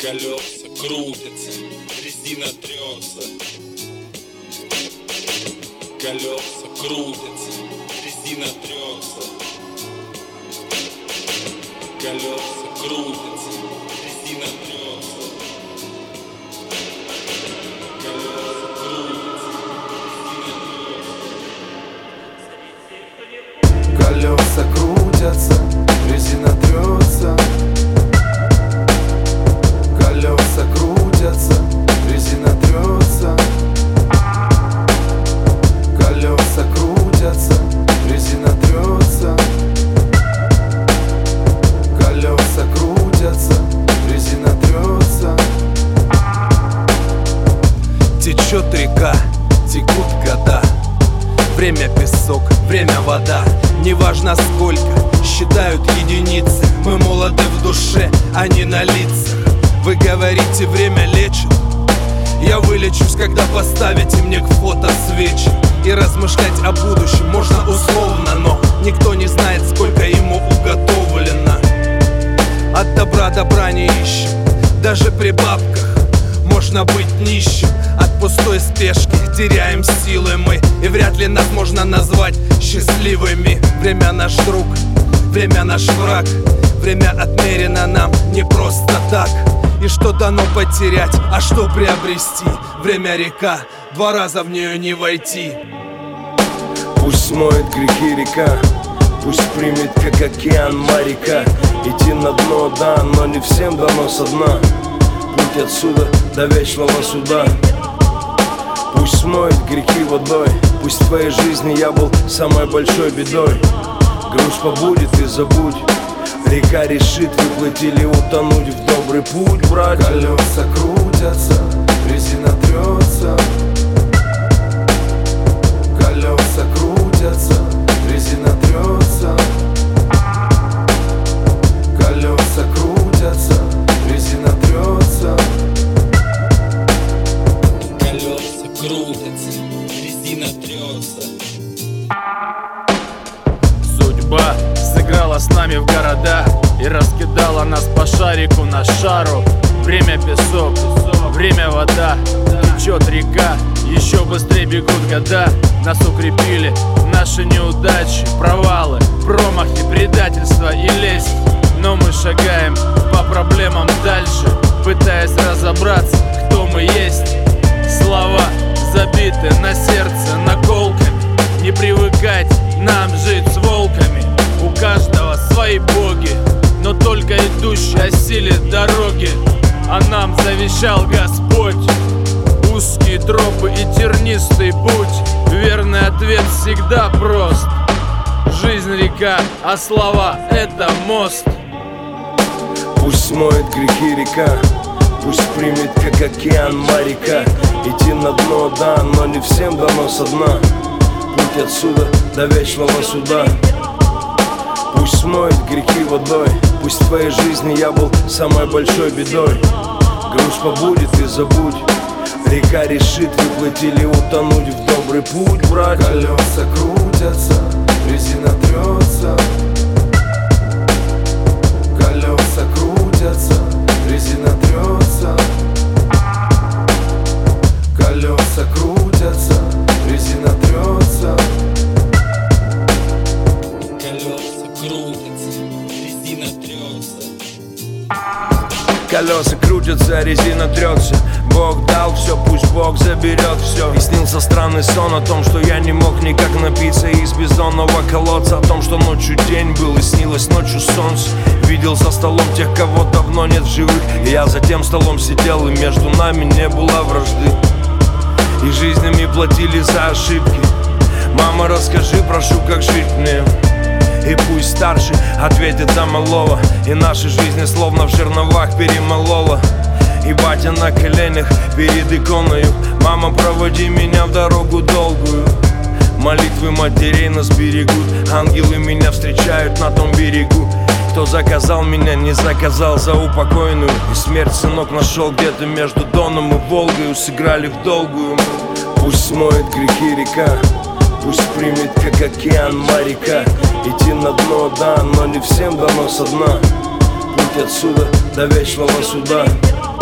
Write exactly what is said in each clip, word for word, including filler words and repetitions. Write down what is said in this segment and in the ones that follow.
Колеса крутятся, резина трется. Колеса крутятся, резина трется. Колеса крутятся, резина трется. Колеса крутятся, резина трется. Колеса крутятся, резина трется. Колеса крутятся, резина трется. Колеса крутятся, резина трется. Течет река, текут года. Время песок, время вода. Неважно сколько, считают единицы. Мы молоды в душе, а не на лицах. Вы говорите, время лечит. Я вылечусь, когда поставите мне к фото свечи. И размышлять о будущем можно условно, но никто не знает, сколько ему уготовлено. От добра добра не ищем, даже при бабках можно быть нищим. От пустой спешки теряем силы мы, и вряд ли нас можно назвать счастливыми. Время наш друг, время наш враг. Время отмерено нам не просто так. И что дано потерять, а что приобрести? Время река, два раза в нее не войти. Пусть смоет грехи река, пусть примет, как океан, моряка. Идти на дно, да, но не всем дано со дна. Путь отсюда до вечного суда. Пусть смоет грехи водой. Пусть в твоей жизни я был самой большой бедой. Грусть побудет и забудь. Река решит выплыть или утонуть в добрый путь, братья. Колеса крутятся, резина трется. Колеса крутятся, резина трется. Колеса крутятся, резина трется. Колеса крутятся, резина трется. Судьба сыграла с нами в города и раскидала нас по шарику на шару. Время песок, время вода. Течет река, еще быстрее бегут года. Нас укрепили наши неудачи, провалы, промахи, предательство и лесть. Но мы шагаем по проблемам дальше, пытаясь разобраться, кто мы есть. Слова забиты на сердце наколками. Не привыкать нам жить с волками. У каждого свои боги, но только идущий осилит дороги. А нам завещал Господь узкие тропы и тернистый путь. Верный ответ всегда прост. Жизнь река, а слова это мост. Пусть смоет грехи река, пусть примет, как океан, моряка. Идти на дно, да, но не всем дано со дна. Путь отсюда до вечного суда. Пусть смоет грехи водой. Пусть в твоей жизни я был самой большой бедой. Грусть побудет и забудь. Река решит выплыть или утонуть в добрый путь, братья. Колеса крутятся, резина трется. Колеса крутятся, резина трется. Колеса крутятся, резина трется. Колеса крутятся, резина трется. Колеса крутятся, резина трется. Бог дал все, пусть Бог заберет все. И снился странный сон о том, что я не мог никак напиться из бездонного колодца. О том, что ночью день был и снилось ночью солнце. Видел за столом тех, кого давно нет в живых. И я за тем столом сидел, и между нами не было вражды. И жизнями платили за ошибки. Мама, расскажи, прошу, как жить мне. И пусть старший ответит за малого. И наши жизни словно в жерновах перемолола. И батя на коленях перед иконою. Мама, проводи меня в дорогу долгую. Молитвы матерей нас берегут. Ангелы меня встречают на том берегу. Кто заказал меня, не заказал за упокойную. И смерть сынок нашел где-то между Доном и Волгою. Сыграли в долгую. Пусть смоет грехи река, пусть примет, как океан, моряка. Идти на дно, да, но не всем дано со дна. Путь отсюда до вечного суда.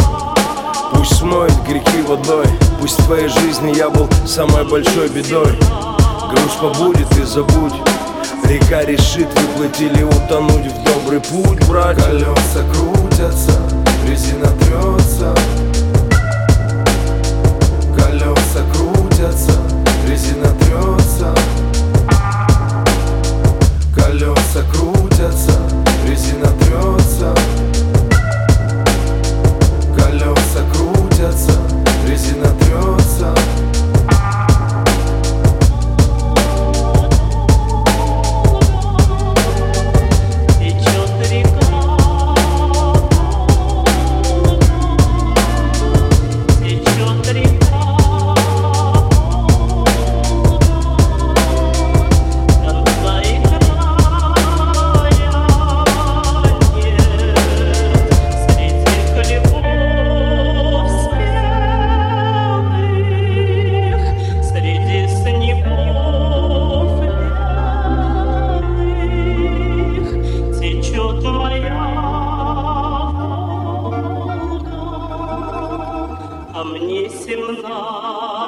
Пусть смоет грехи водой, пусть в твоей жизни я был самой большой бедой. Груз побудет и забудь, река решит выплыть или утонуть в добрый путь, брать. Колеса крутятся, резина трется. Колеса крутятся, резина трется. Колеса крутятся, резина трется. Колеса крутятся, резина трется. А мне семнадцать.